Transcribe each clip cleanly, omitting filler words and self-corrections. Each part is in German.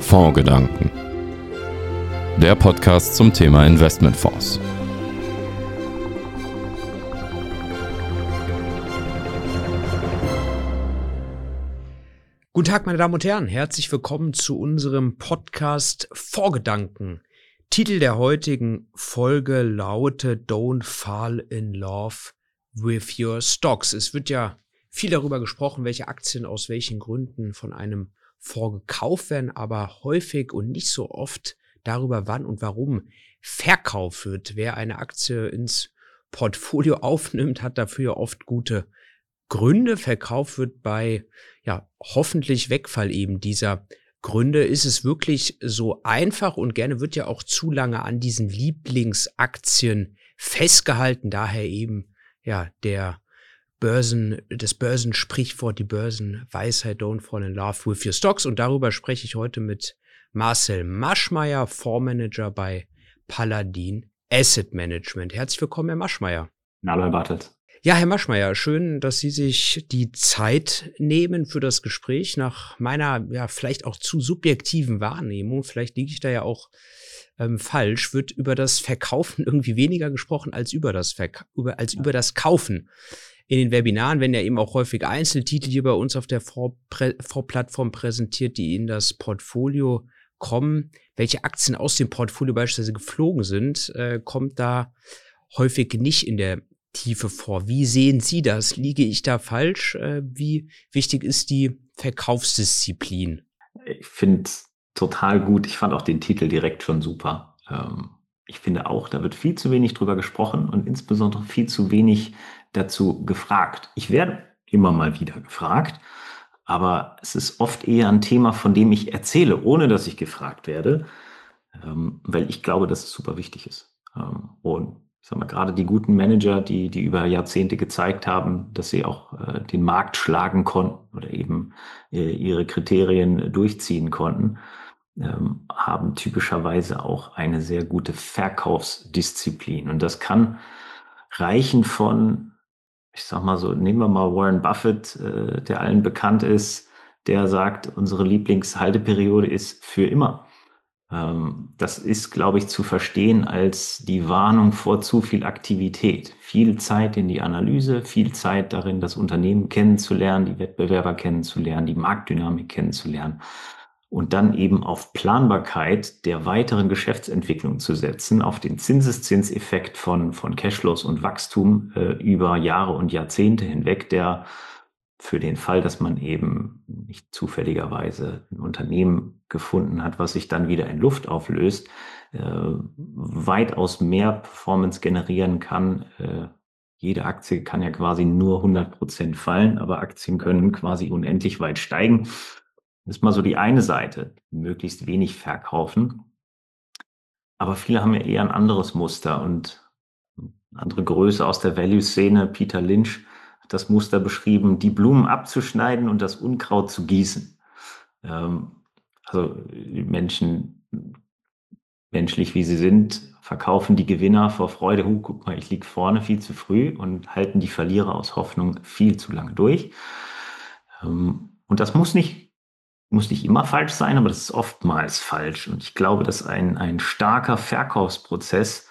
Fondsgedanken. Der Podcast zum Thema Investmentfonds. Guten Tag, meine Damen und Herren. Herzlich willkommen zu unserem Podcast Fondsgedanken. Titel der heutigen Folge lautet Don't Fall in Love with Your Stocks. Es wird ja viel darüber gesprochen, welche Aktien aus welchen Gründen von einem Fonds gekauft werden, aber häufig und nicht so oft darüber, wann und warum verkauft wird. Wer eine Aktie ins Portfolio aufnimmt, hat dafür oft gute Gründe. Verkauft wird bei hoffentlich Wegfall eben dieser Gründe. Ist es wirklich so einfach, und gerne wird ja auch zu lange an diesen Lieblingsaktien festgehalten, daher eben das Börsensprichwort, die Börsenweisheit, Don't Fall in Love with Your Stocks. Und darüber spreche ich heute mit Marcel Maschmeyer, Fondsmanager bei Paladin Asset Management. Herzlich willkommen, Herr Maschmeyer. Hallo, Herr Bartelt. Ja, Herr Maschmeyer, schön, dass Sie sich die Zeit nehmen für das Gespräch. Nach meiner vielleicht auch zu subjektiven Wahrnehmung, vielleicht liege ich da ja auch falsch, wird über das Verkaufen irgendwie weniger gesprochen als über das Kaufen. In den Webinaren werden ja eben auch häufig Einzeltitel hier bei uns auf der Fondsplattform präsentiert, die in das Portfolio kommen. Welche Aktien aus dem Portfolio beispielsweise geflogen sind, kommt da häufig nicht in der Tiefe vor. Wie sehen Sie das? Liege ich da falsch? Wie wichtig ist die Verkaufsdisziplin? Ich finde es total gut. Ich fand auch den Titel direkt schon super. Ich finde auch, da wird viel zu wenig drüber gesprochen und insbesondere viel zu wenig dazu gefragt. Ich werde immer mal wieder gefragt, aber es ist oft eher ein Thema, von dem ich erzähle, ohne dass ich gefragt werde, weil ich glaube, dass es super wichtig ist. Und ich sag mal, gerade die guten Manager, die über Jahrzehnte gezeigt haben, dass sie auch den Markt schlagen konnten oder eben ihre Kriterien durchziehen konnten, haben typischerweise auch eine sehr gute Verkaufsdisziplin. Und das kann reichen von, ich sag mal so, nehmen wir mal Warren Buffett, der allen bekannt ist, der sagt, unsere Lieblingshalteperiode ist für immer. Das ist, glaube ich, zu verstehen als die Warnung vor zu viel Aktivität. Viel Zeit in die Analyse, viel Zeit darin, das Unternehmen kennenzulernen, die Wettbewerber kennenzulernen, die Marktdynamik kennenzulernen und dann eben auf Planbarkeit der weiteren Geschäftsentwicklung zu setzen, auf den Zinseszinseffekt von Cashflows und Wachstum über Jahre und Jahrzehnte hinweg, der für den Fall, dass man eben nicht zufälligerweise ein Unternehmen gefunden hat, was sich dann wieder in Luft auflöst, weitaus mehr Performance generieren kann. Jede Aktie kann ja quasi nur 100% fallen, aber Aktien können quasi unendlich weit steigen. Das ist mal so die eine Seite, möglichst wenig verkaufen. Aber viele haben ja eher ein anderes Muster und eine andere Größe aus der Value-Szene, Peter Lynch, hat das Muster beschrieben, die Blumen abzuschneiden und das Unkraut zu gießen. Also die Menschen, menschlich wie sie sind, verkaufen die Gewinner vor Freude, guck mal, ich liege vorne viel zu früh, und halten die Verlierer aus Hoffnung viel zu lange durch. Und das muss nicht immer falsch sein, aber das ist oftmals falsch. Und ich glaube, dass ein starker Verkaufsprozess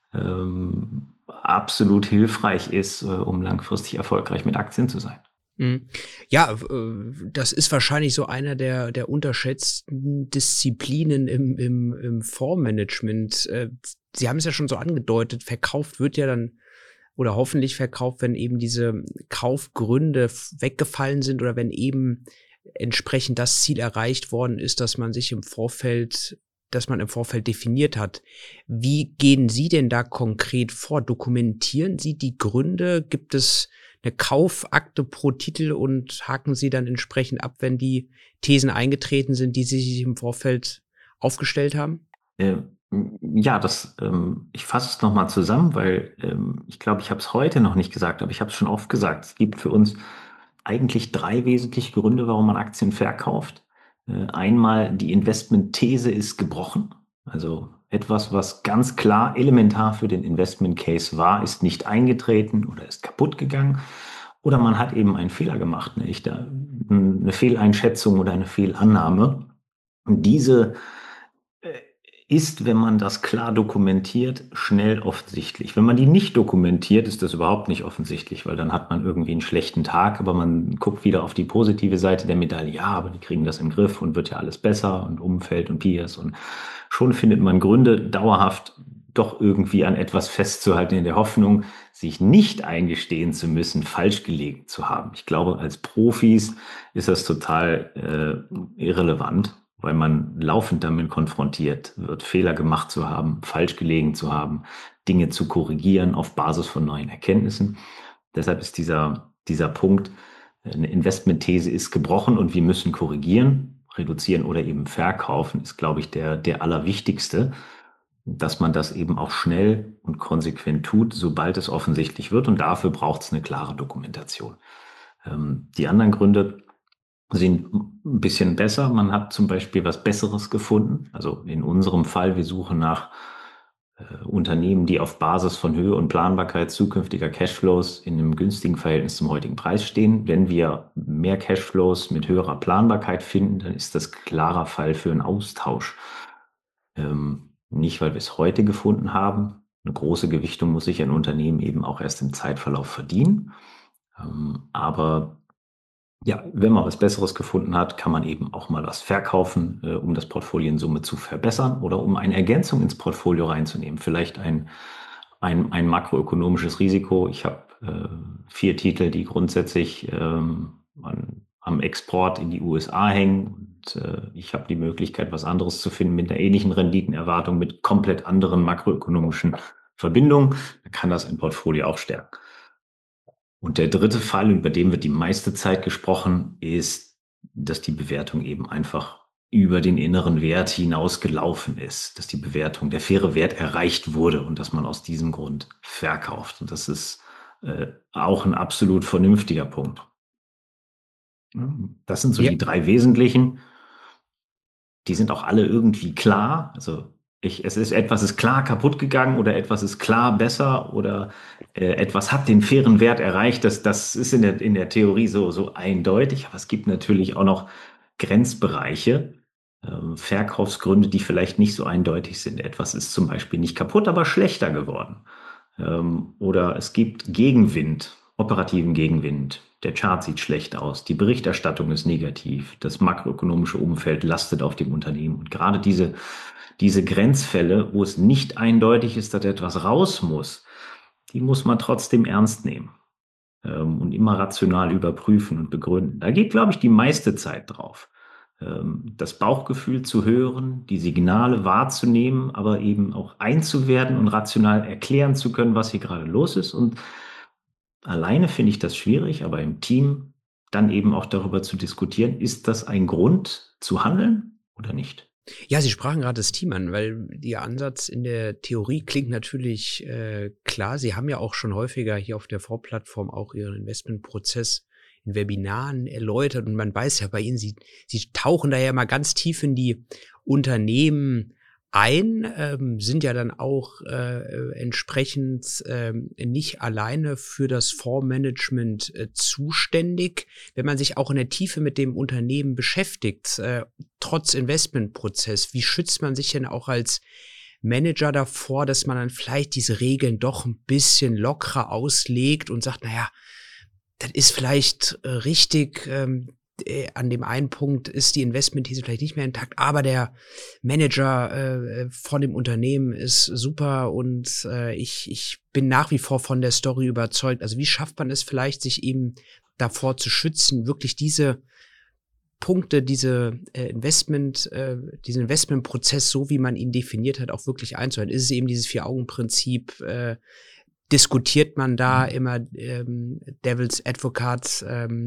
absolut hilfreich ist, um langfristig erfolgreich mit Aktien zu sein. Ja, das ist wahrscheinlich so einer der unterschätzten Disziplinen im Fondsmanagement. Sie haben es ja schon so angedeutet, verkauft wird ja dann oder hoffentlich verkauft, wenn eben diese Kaufgründe weggefallen sind oder wenn eben entsprechend das Ziel erreicht worden ist, dass man im Vorfeld definiert hat. Wie gehen Sie denn da konkret vor? Dokumentieren Sie die Gründe? Gibt es eine Kaufakte pro Titel und haken Sie dann entsprechend ab, wenn die Thesen eingetreten sind, die Sie sich im Vorfeld aufgestellt haben? Ja, ich fasse es nochmal zusammen, weil ich glaube, ich habe es heute noch nicht gesagt, aber ich habe es schon oft gesagt. Es gibt für uns eigentlich 3 wesentliche Gründe, warum man Aktien verkauft. Einmal, die Investmentthese ist gebrochen. Also etwas, was ganz klar elementar für den Investment Case war, ist nicht eingetreten oder ist kaputt gegangen. Oder man hat eben einen Fehler gemacht, eine Fehleinschätzung oder eine Fehlannahme. Und diese ist, wenn man das klar dokumentiert, schnell offensichtlich. Wenn man die nicht dokumentiert, ist das überhaupt nicht offensichtlich, weil dann hat man irgendwie einen schlechten Tag, aber man guckt wieder auf die positive Seite der Medaille. Ja, aber die kriegen das im Griff und wird ja alles besser und Umfeld und Peers, und schon findet man Gründe, dauerhaft doch irgendwie an etwas festzuhalten, in der Hoffnung, sich nicht eingestehen zu müssen, falsch gelegen zu haben. Ich glaube, als Profis ist das total irrelevant, weil man laufend damit konfrontiert wird, Fehler gemacht zu haben, falsch gelegen zu haben, Dinge zu korrigieren auf Basis von neuen Erkenntnissen. Deshalb ist dieser Punkt, eine Investmentthese ist gebrochen und wir müssen korrigieren, reduzieren oder eben verkaufen, ist, glaube ich, der allerwichtigste, dass man das eben auch schnell und konsequent tut, sobald es offensichtlich wird, und dafür braucht es eine klare Dokumentation. Die anderen Gründe sind ein bisschen besser. Man hat zum Beispiel was Besseres gefunden. Also in unserem Fall, wir suchen nach Unternehmen, die auf Basis von Höhe und Planbarkeit zukünftiger Cashflows in einem günstigen Verhältnis zum heutigen Preis stehen. Wenn wir mehr Cashflows mit höherer Planbarkeit finden, dann ist das klarer Fall für einen Austausch. Nicht, weil wir es heute gefunden haben. Eine große Gewichtung muss sich ein Unternehmen eben auch erst im Zeitverlauf verdienen. Aber ja, wenn man was Besseres gefunden hat, kann man eben auch mal was verkaufen, um das Portfolio in Summe zu verbessern oder um eine Ergänzung ins Portfolio reinzunehmen. Vielleicht ein makroökonomisches Risiko. Ich habe 4 Titel, die grundsätzlich am Export in die USA hängen, und ich habe die Möglichkeit, was anderes zu finden mit einer ähnlichen Renditenerwartung, mit komplett anderen makroökonomischen Verbindungen. Dann kann das ein Portfolio auch stärken. Und der dritte Fall, über den wird die meiste Zeit gesprochen, ist, dass die Bewertung eben einfach über den inneren Wert hinausgelaufen ist, dass die Bewertung, der faire Wert erreicht wurde und dass man aus diesem Grund verkauft. Und das ist auch ein absolut vernünftiger Punkt. Das sind so die 3 wesentlichen. Die sind auch alle irgendwie klar. Also etwas ist klar kaputt gegangen oder etwas ist klar besser oder etwas hat den fairen Wert erreicht. Das ist in der Theorie so eindeutig. Aber es gibt natürlich auch noch Grenzbereiche, Verkaufsgründe, die vielleicht nicht so eindeutig sind. Etwas ist zum Beispiel nicht kaputt, aber schlechter geworden. Oder es gibt Gegenwind, operativen Gegenwind. Der Chart sieht schlecht aus, die Berichterstattung ist negativ, das makroökonomische Umfeld lastet auf dem Unternehmen. Und gerade diese Grenzfälle, wo es nicht eindeutig ist, dass etwas raus muss, die muss man trotzdem ernst nehmen und immer rational überprüfen und begründen. Da geht, glaube ich, die meiste Zeit drauf. Das Bauchgefühl zu hören, die Signale wahrzunehmen, aber eben auch einzuwerten und rational erklären zu können, was hier gerade los ist. Und alleine finde ich das schwierig, aber im Team dann eben auch darüber zu diskutieren, ist das ein Grund zu handeln oder nicht? Ja, Sie sprachen gerade das Team an, weil Ihr Ansatz in der Theorie klingt natürlich klar. Sie haben ja auch schon häufiger hier auf der V-Plattform auch Ihren Investmentprozess in Webinaren erläutert. Und man weiß ja bei Ihnen, Sie tauchen da ja mal ganz tief in die Unternehmen ein, sind ja dann auch entsprechend nicht alleine für das Fondsmanagement zuständig. Wenn man sich auch in der Tiefe mit dem Unternehmen beschäftigt, trotz Investmentprozess, wie schützt man sich denn auch als Manager davor, dass man dann vielleicht diese Regeln doch ein bisschen lockerer auslegt und sagt, naja, das ist vielleicht richtig, an dem einen Punkt ist die Investmentthese vielleicht nicht mehr intakt, aber der Manager von dem Unternehmen ist super und ich bin nach wie vor von der Story überzeugt. Also wie schafft man es vielleicht, sich eben davor zu schützen, wirklich diese Punkte, diesen Investmentprozess, so wie man ihn definiert hat, auch wirklich einzuhalten? Ist es eben dieses 4-Augen-Prinzip? Diskutiert man da immer Devil's Advocate?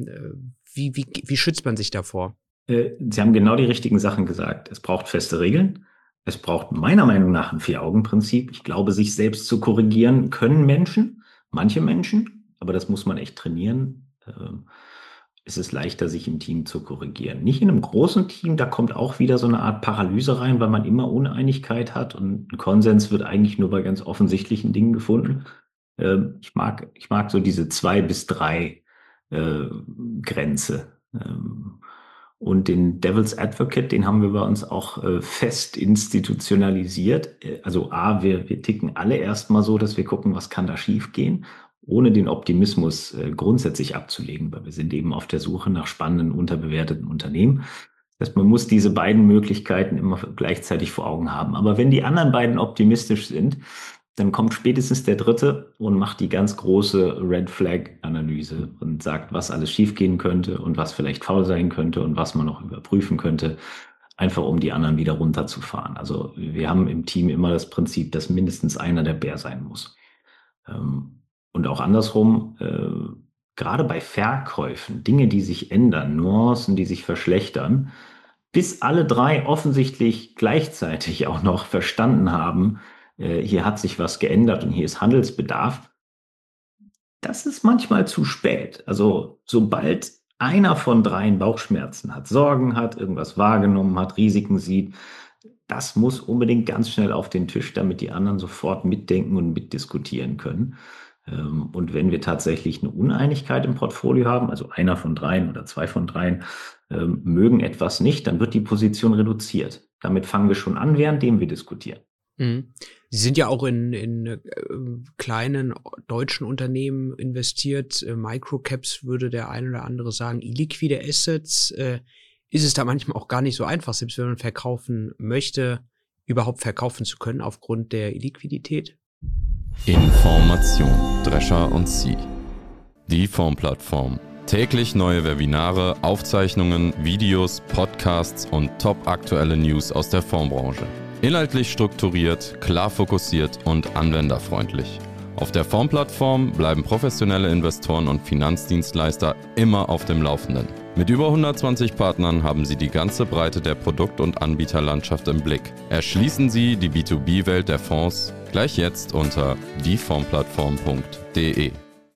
Wie schützt man sich davor? Sie haben genau die richtigen Sachen gesagt. Es braucht feste Regeln. Es braucht meiner Meinung nach ein 4-Augen-Prinzip. Ich glaube, sich selbst zu korrigieren können Menschen, manche Menschen, aber das muss man echt trainieren. Es ist leichter, sich im Team zu korrigieren. Nicht in einem großen Team, da kommt auch wieder so eine Art Paralyse rein, weil man immer Uneinigkeit hat und ein Konsens wird eigentlich nur bei ganz offensichtlichen Dingen gefunden. Ich mag so diese 2 bis 3 Grenze. Und Und den Devil's Advocate, den haben wir bei uns auch fest institutionalisiert. Also wir ticken alle erstmal so, dass wir gucken, was kann da schiefgehen, ohne den Optimismus grundsätzlich abzulegen, weil wir sind eben auf der Suche nach spannenden, unterbewerteten Unternehmen. Das heißt, man muss diese beiden Möglichkeiten immer gleichzeitig vor Augen haben. Aber wenn die anderen beiden optimistisch sind, dann kommt spätestens der dritte und macht die ganz große Red Flag Analyse und sagt, was alles schiefgehen könnte und was vielleicht faul sein könnte und was man noch überprüfen könnte, einfach um die anderen wieder runterzufahren. Also wir haben im Team immer das Prinzip, dass mindestens einer der Bär sein muss. Und auch andersrum, gerade bei Verkäufen, Dinge, die sich ändern, Nuancen, die sich verschlechtern, bis alle drei offensichtlich gleichzeitig auch noch verstanden haben, hier hat sich was geändert und hier ist Handelsbedarf. Das ist manchmal zu spät. Also sobald einer von dreien Bauchschmerzen hat, Sorgen hat, irgendwas wahrgenommen hat, Risiken sieht, das muss unbedingt ganz schnell auf den Tisch, damit die anderen sofort mitdenken und mitdiskutieren können. Und wenn wir tatsächlich eine Uneinigkeit im Portfolio haben, also einer von dreien oder zwei von dreien mögen etwas nicht, dann wird die Position reduziert. Damit fangen wir schon an, währenddem wir diskutieren. Sie sind ja auch in kleinen deutschen Unternehmen investiert. Microcaps würde der ein oder andere sagen. Illiquide Assets, ist es da manchmal auch gar nicht so einfach, selbst wenn man verkaufen möchte, überhaupt verkaufen zu können aufgrund der Illiquidität? Information, Drescher und Sie. Die Fondsplattform. Täglich neue Webinare, Aufzeichnungen, Videos, Podcasts und top-aktuelle News aus der Fondsbranche. Inhaltlich strukturiert, klar fokussiert und anwenderfreundlich. Auf der Fondsplattform bleiben professionelle Investoren und Finanzdienstleister immer auf dem Laufenden. Mit über 120 Partnern haben Sie die ganze Breite der Produkt- und Anbieterlandschaft im Blick. Erschließen Sie die B2B-Welt der Fonds gleich jetzt unter diefondsplattform.de.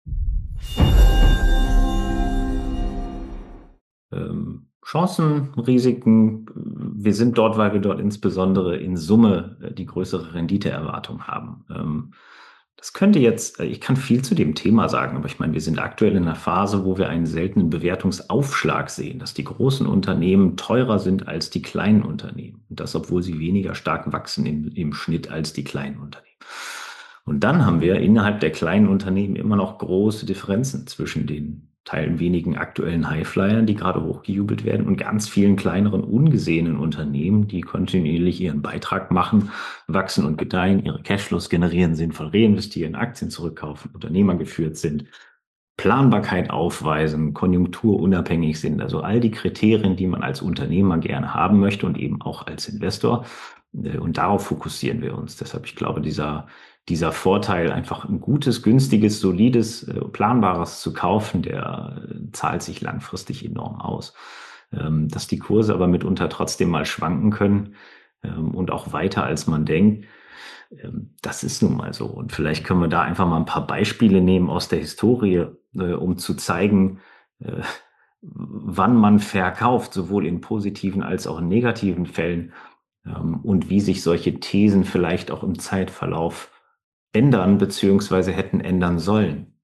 Chancen, Risiken, wir sind dort, weil wir dort insbesondere in Summe die größere Renditeerwartung haben. Das könnte jetzt, ich kann viel zu dem Thema sagen, aber ich meine, wir sind aktuell in einer Phase, wo wir einen seltenen Bewertungsaufschlag sehen, dass die großen Unternehmen teurer sind als die kleinen Unternehmen. Und das, obwohl sie weniger stark wachsen im Schnitt als die kleinen Unternehmen. Und dann haben wir innerhalb der kleinen Unternehmen immer noch große Differenzen zwischen den Teilen wenigen aktuellen Highflyern, die gerade hochgejubelt werden, und ganz vielen kleineren, ungesehenen Unternehmen, die kontinuierlich ihren Beitrag machen, wachsen und gedeihen, ihre Cashflows generieren, sinnvoll reinvestieren, Aktien zurückkaufen, unternehmergeführt sind, Planbarkeit aufweisen, konjunkturunabhängig sind. Also all die Kriterien, die man als Unternehmer gerne haben möchte und eben auch als Investor. Und darauf fokussieren wir uns. Deshalb, ich glaube, dieser Vorteil, einfach ein gutes, günstiges, solides, planbares zu kaufen, der zahlt sich langfristig enorm aus. Dass die Kurse aber mitunter trotzdem mal schwanken können und auch weiter, als man denkt, das ist nun mal so. Und vielleicht können wir da einfach mal ein paar Beispiele nehmen aus der Historie, um zu zeigen, wann man verkauft, sowohl in positiven als auch in negativen Fällen, und wie sich solche Thesen vielleicht auch im Zeitverlauf ändern bzw. hätten ändern sollen.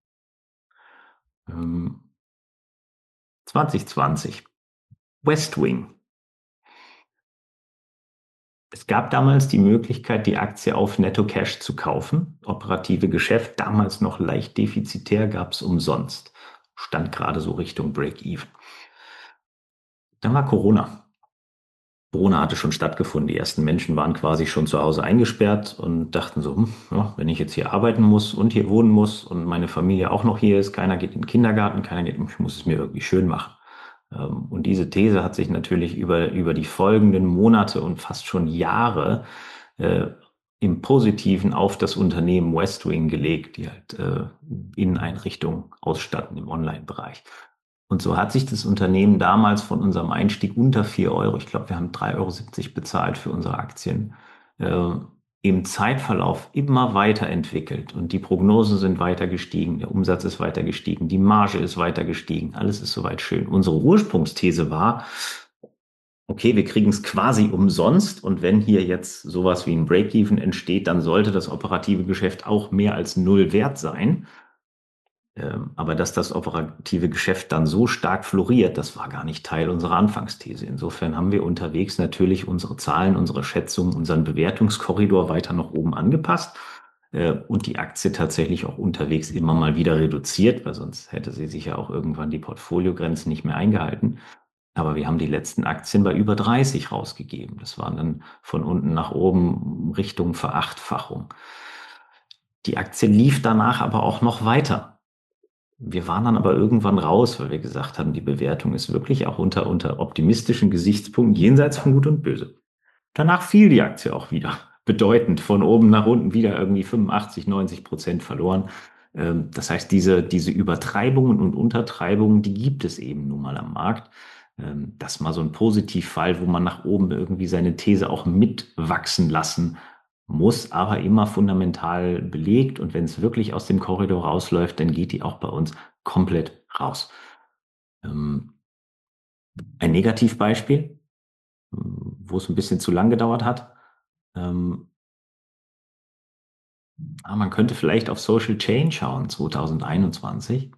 2020. West Wing. Es gab damals die Möglichkeit, die Aktie auf Netto Cash zu kaufen. Operative Geschäft, damals noch leicht defizitär, gab es umsonst. Stand gerade so Richtung Break-Even. Dann war Corona. Corona hatte schon stattgefunden. Die ersten Menschen waren quasi schon zu Hause eingesperrt und dachten so, ja, wenn ich jetzt hier arbeiten muss und hier wohnen muss und meine Familie auch noch hier ist, keiner geht in den Kindergarten, ich muss es mir irgendwie schön machen. Und diese These hat sich natürlich über die folgenden Monate und fast schon Jahre im Positiven auf das Unternehmen West Wing gelegt, die halt Inneneinrichtungen ausstatten im Online-Bereich. Und so hat sich das Unternehmen damals von unserem Einstieg unter 4 Euro, ich glaube, wir haben 3,70 € bezahlt für unsere Aktien, im Zeitverlauf immer weiterentwickelt. Und die Prognosen sind weiter gestiegen, der Umsatz ist weiter gestiegen, die Marge ist weiter gestiegen, alles ist soweit schön. Unsere Ursprungsthese war, okay, wir kriegen es quasi umsonst, und wenn hier jetzt sowas wie ein Break-Even entsteht, dann sollte das operative Geschäft auch mehr als 0 wert sein. Aber dass das operative Geschäft dann so stark floriert, das war gar nicht Teil unserer Anfangsthese. Insofern haben wir unterwegs natürlich unsere Zahlen, unsere Schätzungen, unseren Bewertungskorridor weiter nach oben angepasst und die Aktie tatsächlich auch unterwegs immer mal wieder reduziert, weil sonst hätte sie sich ja auch irgendwann die Portfoliogrenzen nicht mehr eingehalten. Aber wir haben die letzten Aktien bei über 30 rausgegeben. Das waren dann von unten nach oben Richtung Verachtfachung. Die Aktie lief danach aber auch noch weiter. Wir waren dann aber irgendwann raus, weil wir gesagt haben, die Bewertung ist wirklich auch unter optimistischen Gesichtspunkten jenseits von Gut und Böse. Danach fiel die Aktie auch wieder bedeutend von oben nach unten wieder irgendwie 85-90% verloren. Das heißt, diese Übertreibungen und Untertreibungen, die gibt es eben nun mal am Markt. Das ist mal so ein Positivfall, wo man nach oben irgendwie seine These auch mitwachsen lassen muss, aber immer fundamental belegt. Und wenn es wirklich aus dem Korridor rausläuft, dann geht die auch bei uns komplett raus. Ein Negativbeispiel, wo es ein bisschen zu lang gedauert hat. Man könnte vielleicht auf Social Chain schauen, 2021.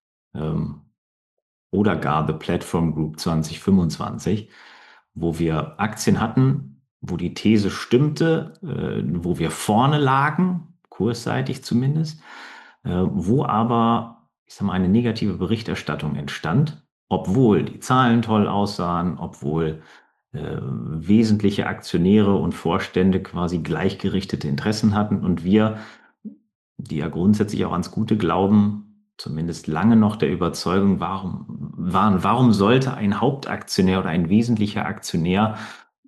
Oder gar The Platform Group 2025, wo wir Aktien hatten, wo die These stimmte, wo wir vorne lagen, kursseitig zumindest, wo aber, ich sag mal, eine negative Berichterstattung entstand, obwohl die Zahlen toll aussahen, obwohl wesentliche Aktionäre und Vorstände quasi gleichgerichtete Interessen hatten und wir, die ja grundsätzlich auch ans Gute glauben, zumindest lange noch der Überzeugung warum sollte ein Hauptaktionär oder ein wesentlicher Aktionär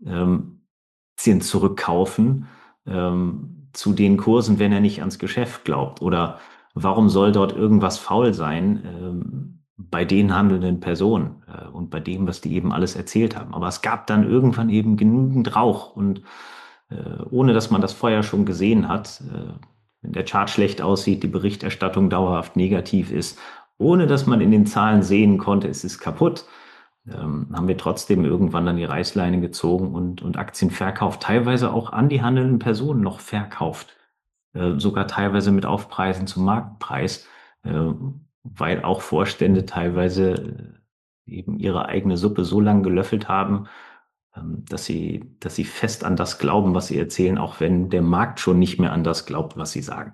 Aktien zurückkaufen zu den Kursen, wenn er nicht ans Geschäft glaubt? Oder warum soll dort irgendwas faul sein bei den handelnden Personen und bei dem, was die eben alles erzählt haben? Aber es gab dann irgendwann eben genügend Rauch und ohne dass man das vorher schon gesehen hat, wenn der Chart schlecht aussieht, die Berichterstattung dauerhaft negativ ist, ohne dass man in den Zahlen sehen konnte, es ist kaputt, haben wir trotzdem irgendwann dann die Reißleine gezogen und Aktien verkauft, teilweise auch an die handelnden Personen noch verkauft, sogar teilweise mit Aufpreisen zum Marktpreis, weil auch Vorstände teilweise eben ihre eigene Suppe so lange gelöffelt haben, dass sie fest an das glauben, was sie erzählen, auch wenn der Markt schon nicht mehr an das glaubt, was sie sagen.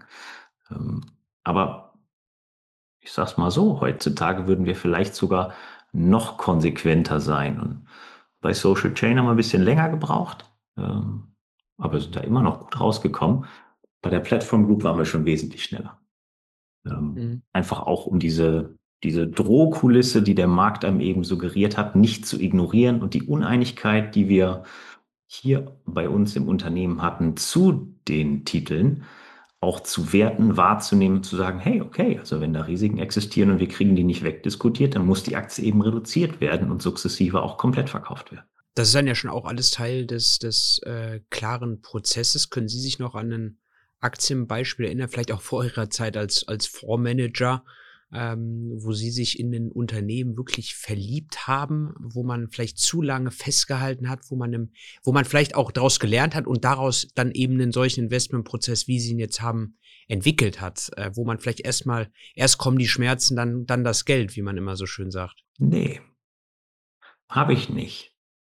Aber ich sag's mal so, heutzutage würden wir vielleicht sogar noch konsequenter sein. Und bei Social Chain haben wir ein bisschen länger gebraucht, aber sind da immer noch gut rausgekommen. Bei der Platform Group waren wir schon wesentlich schneller. Einfach auch um diese Drohkulisse, die der Markt einem eben suggeriert hat, nicht zu ignorieren und die Uneinigkeit, die wir hier bei uns im Unternehmen hatten, zu den Titeln auch zu werten, wahrzunehmen, zu sagen, hey, okay, also wenn da Risiken existieren und wir kriegen die nicht wegdiskutiert, dann muss die Aktie eben reduziert werden und sukzessive auch komplett verkauft werden. Das ist dann ja schon auch alles Teil des klaren Prozesses. Können Sie sich noch an ein Aktienbeispiel erinnern, vielleicht auch vor Ihrer Zeit als Fondsmanager, wo Sie sich in ein Unternehmen wirklich verliebt haben, wo man vielleicht zu lange festgehalten hat, wo man vielleicht auch daraus gelernt hat und daraus dann eben einen solchen Investmentprozess, wie Sie ihn jetzt haben, entwickelt hat, wo man vielleicht erst kommen die Schmerzen, dann das Geld, wie man immer so schön sagt? Nee, habe ich nicht.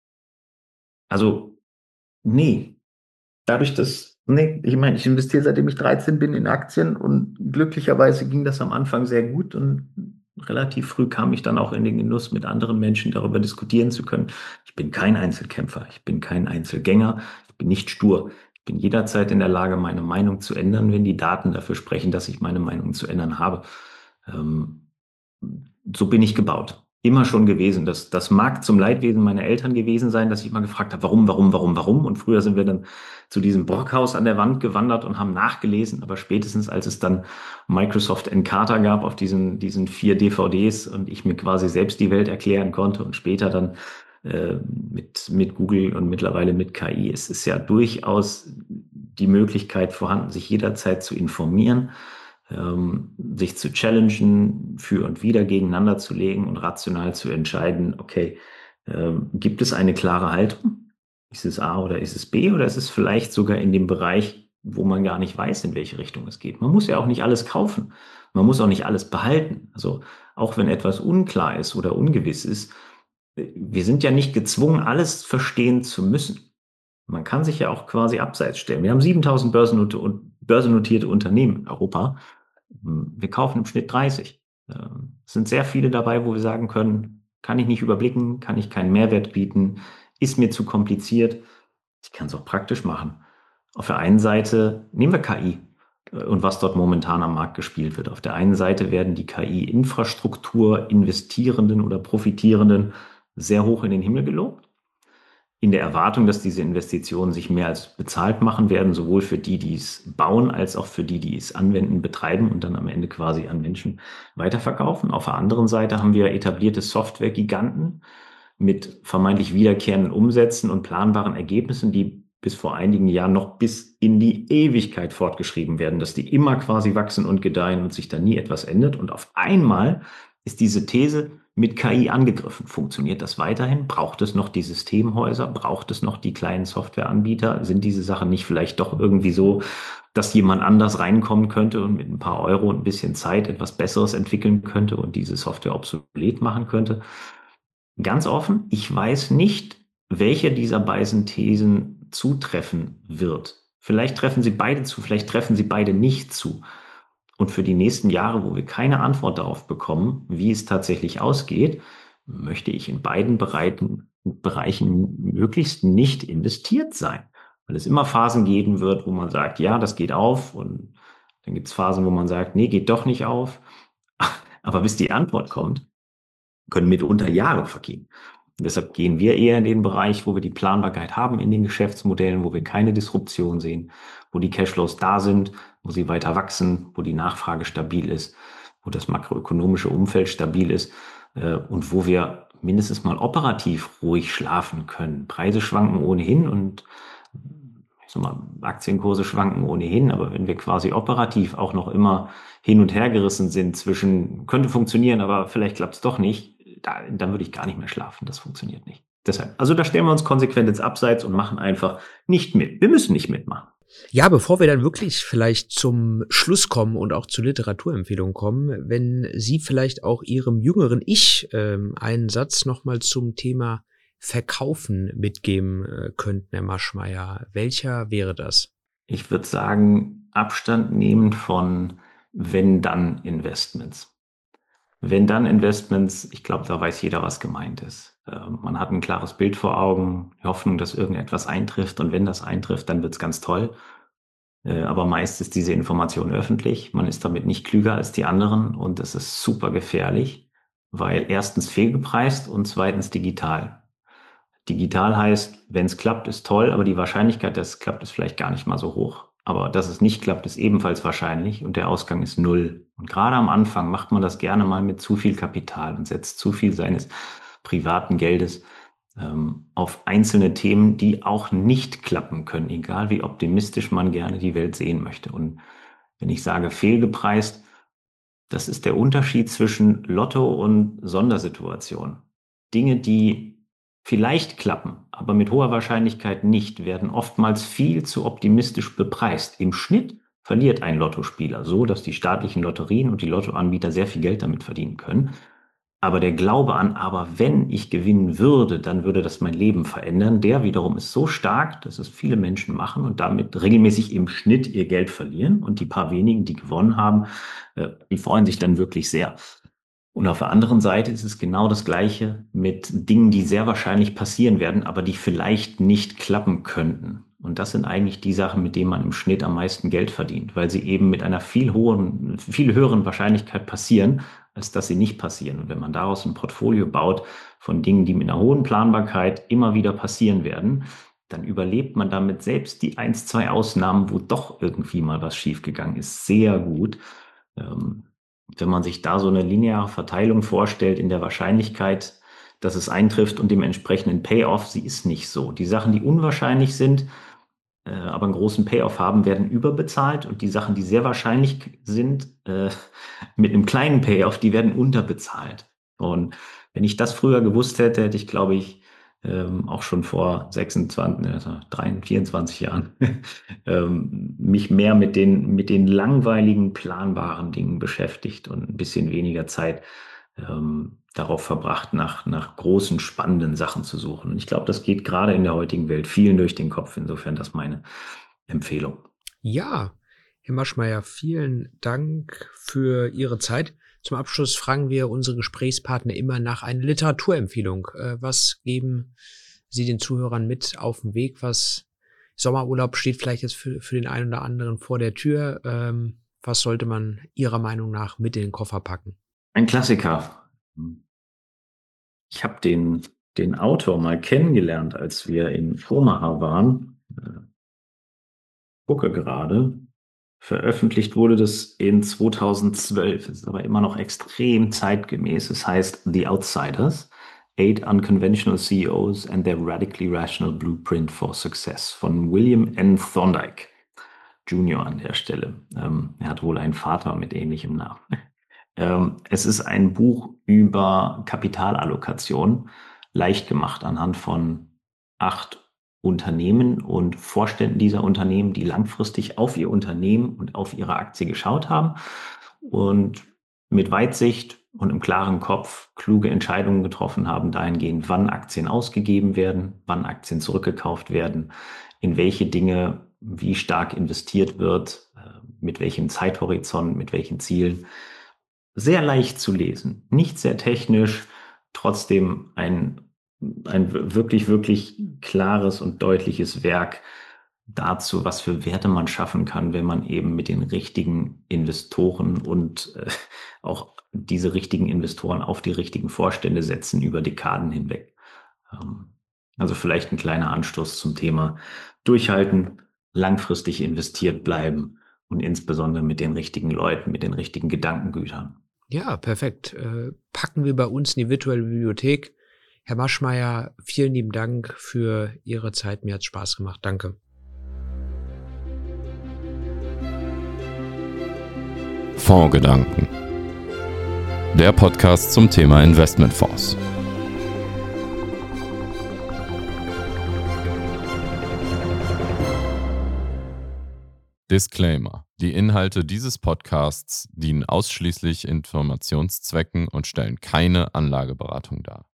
Also, nee. Dadurch, ich meine, ich investiere seitdem ich 13 bin in Aktien und glücklicherweise ging das am Anfang sehr gut und relativ früh kam ich dann auch in den Genuss, mit anderen Menschen darüber diskutieren zu können. Ich bin kein Einzelkämpfer, ich bin kein Einzelgänger, ich bin nicht stur. Ich bin jederzeit in der Lage, meine Meinung zu ändern, wenn die Daten dafür sprechen, dass ich meine Meinung zu ändern habe. So bin ich gebaut. Immer schon gewesen. Das mag zum Leidwesen meiner Eltern gewesen sein, dass ich immer gefragt habe, warum. Und früher sind wir dann zu diesem Brockhaus an der Wand gewandert und haben nachgelesen. Aber spätestens, als es dann Microsoft Encarta gab auf diesen 4 DVDs und ich mir quasi selbst die Welt erklären konnte und später dann mit Google und mittlerweile mit KI, es ist ja durchaus die Möglichkeit vorhanden, sich jederzeit zu informieren, sich zu challengen, für und wieder gegeneinander zu legen und rational zu entscheiden, okay, gibt es eine klare Haltung? Ist es A oder ist es B oder ist es vielleicht sogar in dem Bereich, wo man gar nicht weiß, in welche Richtung es geht. Man muss ja auch nicht alles kaufen. Man muss auch nicht alles behalten. Also auch wenn etwas unklar ist oder ungewiss ist, wir sind ja nicht gezwungen, alles verstehen zu müssen. Man kann sich ja auch quasi abseits stellen. Wir haben 7.000 börsennotierte Unternehmen in Europa. Wir kaufen im Schnitt 30. Es sind sehr viele dabei, wo wir sagen können, kann ich nicht überblicken, kann ich keinen Mehrwert bieten, ist mir zu kompliziert. Ich kann es auch praktisch machen. Auf der einen Seite nehmen wir KI und was dort momentan am Markt gespielt wird. Auf der einen Seite werden die KI-Infrastruktur Investierenden oder Profitierenden sehr hoch in den Himmel gelobt, in der Erwartung, dass diese Investitionen sich mehr als bezahlt machen werden, sowohl für die, die es bauen, als auch für die, die es anwenden, betreiben und dann am Ende quasi an Menschen weiterverkaufen. Auf der anderen Seite haben wir etablierte Software-Giganten mit vermeintlich wiederkehrenden Umsätzen und planbaren Ergebnissen, die bis vor einigen Jahren noch bis in die Ewigkeit fortgeschrieben werden, dass die immer quasi wachsen und gedeihen und sich da nie etwas ändert. Und auf einmal ist diese These mit KI angegriffen. Funktioniert das weiterhin? Braucht es noch die Systemhäuser? Braucht es noch die kleinen Softwareanbieter? Sind diese Sachen nicht vielleicht doch irgendwie so, dass jemand anders reinkommen könnte und mit ein paar Euro und ein bisschen Zeit etwas Besseres entwickeln könnte und diese Software obsolet machen könnte? Ganz offen, ich weiß nicht, welche dieser beiden Thesen zutreffen wird. Vielleicht treffen sie beide zu, vielleicht treffen sie beide nicht zu. Und für die nächsten Jahre, wo wir keine Antwort darauf bekommen, wie es tatsächlich ausgeht, möchte ich in beiden Bereichen möglichst nicht investiert sein. Weil es immer Phasen geben wird, wo man sagt, ja, das geht auf. Und dann gibt es Phasen, wo man sagt, nee, geht doch nicht auf. Aber bis die Antwort kommt, können mitunter Jahre vergehen. Und deshalb gehen wir eher in den Bereich, wo wir die Planbarkeit haben in den Geschäftsmodellen, wo wir keine Disruption sehen, wo die Cashflows da sind, wo sie weiter wachsen, wo die Nachfrage stabil ist, wo das makroökonomische Umfeld stabil ist und wo wir mindestens mal operativ ruhig schlafen können. Preise schwanken ohnehin und ich sag mal, Aktienkurse schwanken ohnehin, aber wenn wir quasi operativ auch noch immer hin und her gerissen sind zwischen, könnte funktionieren, aber vielleicht klappt es doch nicht, dann würde ich gar nicht mehr schlafen. Das funktioniert nicht. Deshalb, also da stellen wir uns konsequent ins Abseits und machen einfach nicht mit. Wir müssen nicht mitmachen. Ja, bevor wir dann wirklich vielleicht zum Schluss kommen und auch zu Literaturempfehlungen kommen, wenn Sie vielleicht auch Ihrem jüngeren Ich einen Satz nochmal zum Thema Verkaufen mitgeben könnten, Herr Maschmeyer, welcher wäre das? Ich würde sagen, Abstand nehmen von Wenn-Dann-Investments. Wenn-Dann-Investments, ich glaube, da weiß jeder, was gemeint ist. Man hat ein klares Bild vor Augen, die Hoffnung, dass irgendetwas eintrifft und wenn das eintrifft, dann wird's ganz toll. Aber meist ist diese Information öffentlich, man ist damit nicht klüger als die anderen und es ist super gefährlich, weil erstens fehlgepreist und zweitens digital. Digital heißt, wenn es klappt, ist toll, aber die Wahrscheinlichkeit, dass es klappt, ist vielleicht gar nicht mal so hoch. Aber dass es nicht klappt, ist ebenfalls wahrscheinlich und der Ausgang ist 0. Und gerade am Anfang macht man das gerne mal mit zu viel Kapital und setzt zu viel seines privaten Geldes auf einzelne Themen, die auch nicht klappen können, egal wie optimistisch man gerne die Welt sehen möchte. Und wenn ich sage fehlgepreist, das ist der Unterschied zwischen Lotto und Sondersituation. Dinge, die vielleicht klappen, aber mit hoher Wahrscheinlichkeit nicht, werden oftmals viel zu optimistisch bepreist. Im Schnitt verliert ein Lottospieler so, dass die staatlichen Lotterien und die Lottoanbieter sehr viel Geld damit verdienen können. Aber der Glaube an, aber wenn ich gewinnen würde, dann würde das mein Leben verändern, der wiederum ist so stark, dass es viele Menschen machen und damit regelmäßig im Schnitt ihr Geld verlieren. Und die paar wenigen, die gewonnen haben, die freuen sich dann wirklich sehr. Und auf der anderen Seite ist es genau das Gleiche mit Dingen, die sehr wahrscheinlich passieren werden, aber die vielleicht nicht klappen könnten. Und das sind eigentlich die Sachen, mit denen man im Schnitt am meisten Geld verdient, weil sie eben mit einer viel höheren Wahrscheinlichkeit passieren, als dass sie nicht passieren. Und wenn man daraus ein Portfolio baut von Dingen, die mit einer hohen Planbarkeit immer wieder passieren werden, dann überlebt man damit selbst die 1, 2 Ausnahmen, wo doch irgendwie mal was schiefgegangen ist, sehr gut. Wenn man sich da so eine lineare Verteilung vorstellt in der Wahrscheinlichkeit, dass es eintrifft und dem entsprechenden Payoff, sie ist nicht so. Die Sachen, die unwahrscheinlich sind, aber einen großen Payoff haben, werden überbezahlt und die Sachen, die sehr wahrscheinlich sind, mit einem kleinen Payoff, die werden unterbezahlt. Und wenn ich das früher gewusst hätte, hätte ich, glaube ich, auch schon vor 26, 24 Jahren, mich mehr mit den langweiligen, planbaren Dingen beschäftigt und ein bisschen weniger Zeit darauf verbracht, nach großen, spannenden Sachen zu suchen. Und ich glaube, das geht gerade in der heutigen Welt vielen durch den Kopf. Insofern das meine Empfehlung. Ja, Herr Maschmeyer, vielen Dank für Ihre Zeit. Zum Abschluss fragen wir unsere Gesprächspartner immer nach einer Literaturempfehlung. Was geben Sie den Zuhörern mit auf den Weg? Sommerurlaub steht vielleicht jetzt für den einen oder anderen vor der Tür. Was sollte man Ihrer Meinung nach mit in den Koffer packen? Ein Klassiker. Ich habe den Autor mal kennengelernt, als wir in Omaha waren. Gucke gerade. Veröffentlicht wurde das in 2012. Es ist aber immer noch extrem zeitgemäß. Es heißt The Outsiders: 8 Unconventional CEOs and Their Radically Rational Blueprint for Success von William N. Thorndike Jr. an der Stelle. Er hat wohl einen Vater mit ähnlichem Namen. Es ist ein Buch über Kapitalallokation, leicht gemacht anhand von 8 Unternehmen und Vorständen dieser Unternehmen, die langfristig auf ihr Unternehmen und auf ihre Aktie geschaut haben und mit Weitsicht und im klaren Kopf kluge Entscheidungen getroffen haben, dahingehend, wann Aktien ausgegeben werden, wann Aktien zurückgekauft werden, in welche Dinge wie stark investiert wird, mit welchem Zeithorizont, mit welchen Zielen. Sehr leicht zu lesen, nicht sehr technisch, trotzdem ein wirklich, wirklich klares und deutliches Werk dazu, was für Werte man schaffen kann, wenn man eben mit den richtigen Investoren und auch diese richtigen Investoren auf die richtigen Vorstände setzen über Dekaden hinweg. Also vielleicht ein kleiner Anstoß zum Thema durchhalten, langfristig investiert bleiben und insbesondere mit den richtigen Leuten, mit den richtigen Gedankengütern. Ja, perfekt. Packen wir bei uns in die virtuelle Bibliothek. Herr Maschmeyer, vielen lieben Dank für Ihre Zeit. Mir hat es Spaß gemacht. Danke. Fondsgedanken. Der Podcast zum Thema Investmentfonds. Disclaimer: Die Inhalte dieses Podcasts dienen ausschließlich Informationszwecken und stellen keine Anlageberatung dar.